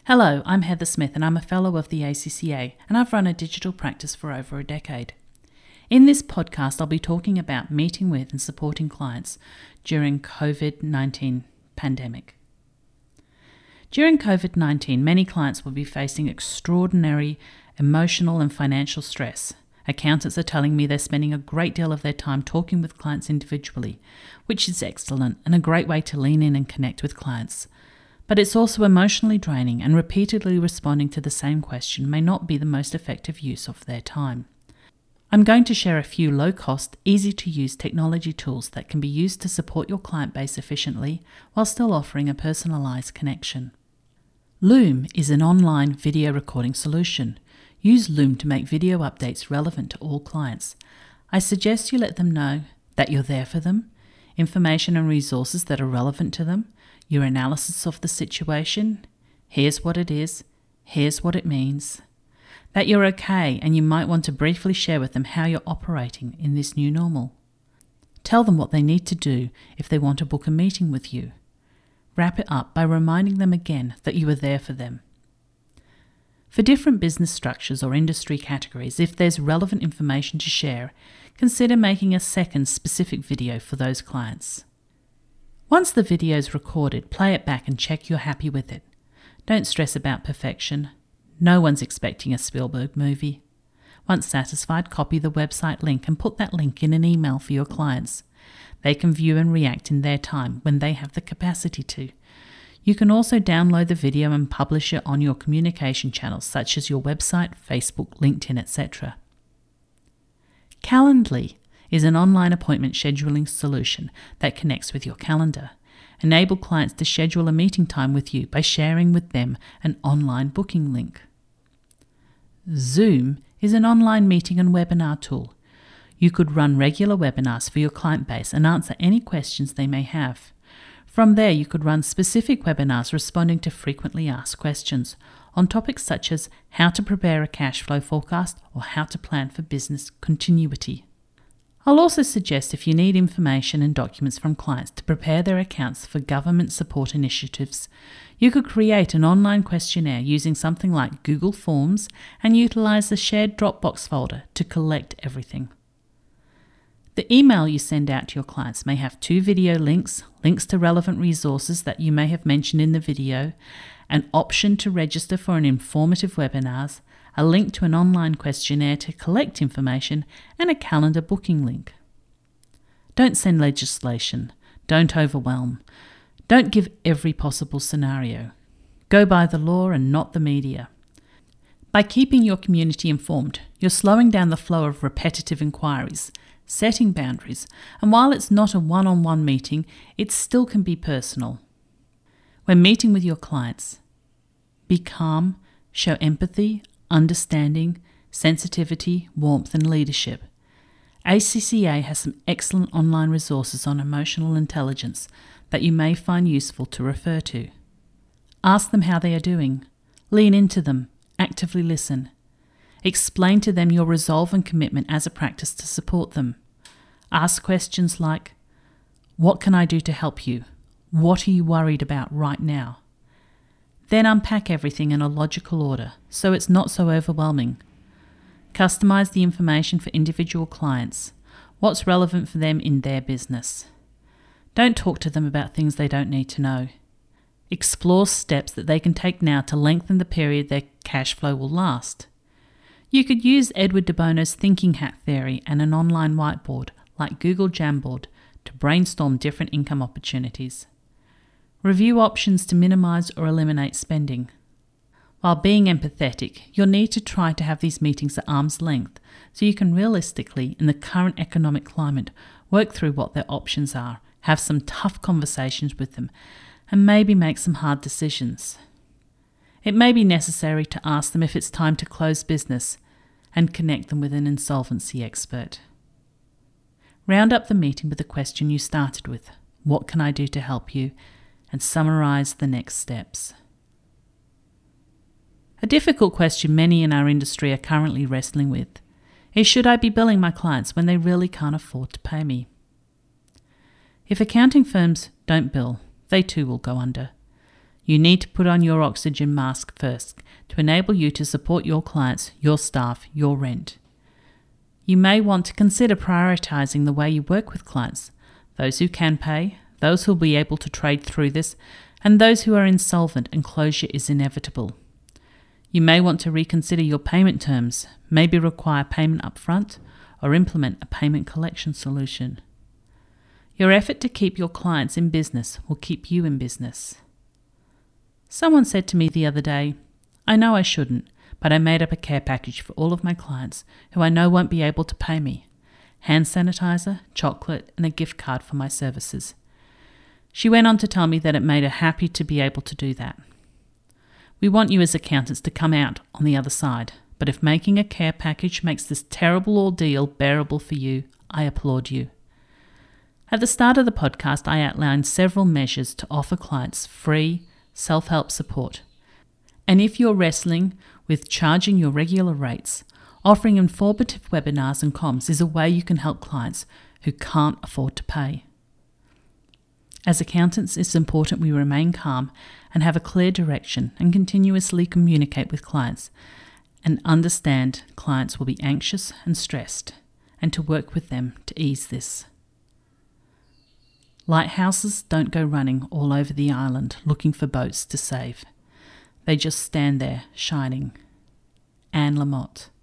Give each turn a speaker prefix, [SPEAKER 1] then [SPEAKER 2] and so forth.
[SPEAKER 1] Hello, I'm Heather Smith and I'm a Fellow of the ACCA and I've run a digital practice for over a decade. In this podcast, I'll be talking about meeting with and supporting clients during COVID-19 pandemic. During COVID-19, many clients will be facing extraordinary emotional and financial stress. Accountants are telling me they're spending a great deal of their time talking with clients individually, which is excellent and a great way to lean in and connect with clients. But it's also emotionally draining, and repeatedly responding to the same question may not be the most effective use of their time. I'm going to share a few low-cost, easy-to-use technology tools that can be used to support your client base efficiently while still offering a personalised connection. Loom is an online video recording solution. Use Loom to make video updates relevant to all clients. I suggest you let them know that you're there for them, information and resources that are relevant to them, your analysis of the situation, here's what it is, here's what it means, that you're okay and you might want to briefly share with them how you're operating in this new normal. Tell them what they need to do if they want to book a meeting with you. Wrap it up by reminding them again that you are there for them. For different business structures or industry categories, if there's relevant information to share, consider making a second specific video for those clients. Once the video is recorded, play it back and check you're happy with it. Don't stress about perfection. No one's expecting a Spielberg movie. Once satisfied, copy the website link and put that link in an email for your clients. They can view and react in their time when they have the capacity to. You can also download the video and publish it on your communication channels such as your website, Facebook, LinkedIn, etc. Calendly is an online appointment scheduling solution that connects with your calendar. Enable clients to schedule a meeting time with you by sharing with them an online booking link. Zoom is an online meeting and webinar tool. You could run regular webinars for your client base and answer any questions they may have. From there, you could run specific webinars responding to frequently asked questions on topics such as how to prepare a cash flow forecast or how to plan for business continuity. I'll also suggest if you need information and documents from clients to prepare their accounts for government support initiatives, you could create an online questionnaire using something like Google Forms and utilize the shared Dropbox folder to collect everything. The email you send out to your clients may have 2 video links, links to relevant resources that you may have mentioned in the video, an option to register for an informative webinars, a link to an online questionnaire to collect information, and a calendar booking link. Don't send legislation. Don't overwhelm. Don't give every possible scenario. Go by the law and not the media. By keeping your community informed, you're slowing down the flow of repetitive inquiries, setting boundaries, and while it's not a one-on-one meeting, it still can be personal. When meeting with your clients, be calm, show empathy, understanding, sensitivity, warmth and leadership. ACCA has some excellent online resources on emotional intelligence that you may find useful to refer to. Ask them how they are doing. Lean into them. Actively listen. Explain to them your resolve and commitment as a practice to support them. Ask questions like, what can I do to help you? What are you worried about right now? Then unpack everything in a logical order so it's not so overwhelming. Customize the information for individual clients. What's relevant for them in their business? Don't talk to them about things they don't need to know. Explore steps that they can take now to lengthen the period their cash flow will last. You could use Edward de Bono's thinking hat theory and an online whiteboard like Google Jamboard to brainstorm different income opportunities. Review options to minimize or eliminate spending. While being empathetic, you'll need to try to have these meetings at arm's length so you can realistically, in the current economic climate, work through what their options are, have some tough conversations with them, and maybe make some hard decisions. It may be necessary to ask them if it's time to close business and connect them with an insolvency expert. Round up the meeting with the question you started with, what can I do to help you? And summarize the next steps. A difficult question many in our industry are currently wrestling with is, should I be billing my clients when they really can't afford to pay me? If accounting firms don't bill, they too will go under. You need to put on your oxygen mask first to enable you to support your clients, your staff, your rent. You may want to consider prioritising the way you work with clients, those who can pay, those who will be able to trade through this, and those who are insolvent and closure is inevitable. You may want to reconsider your payment terms, maybe require payment upfront, or implement a payment collection solution. Your effort to keep your clients in business will keep you in business. Someone said to me the other day, I know I shouldn't, but I made up a care package for all of my clients who I know won't be able to pay me. Hand sanitizer, chocolate, and a gift card for my services. She went on to tell me that it made her happy to be able to do that. We want you as accountants to come out on the other side, but if making a care package makes this terrible ordeal bearable for you, I applaud you. At the start of the podcast, I outlined several measures to offer clients free self-help support. And if you're wrestling with charging your regular rates, offering informative webinars and comms is a way you can help clients who can't afford to pay. As accountants, it's important we remain calm and have a clear direction and continuously communicate with clients and understand clients will be anxious and stressed, and to work with them to ease this. Lighthouses don't go running all over the island looking for boats to save. They just stand there shining. Anne Lamott.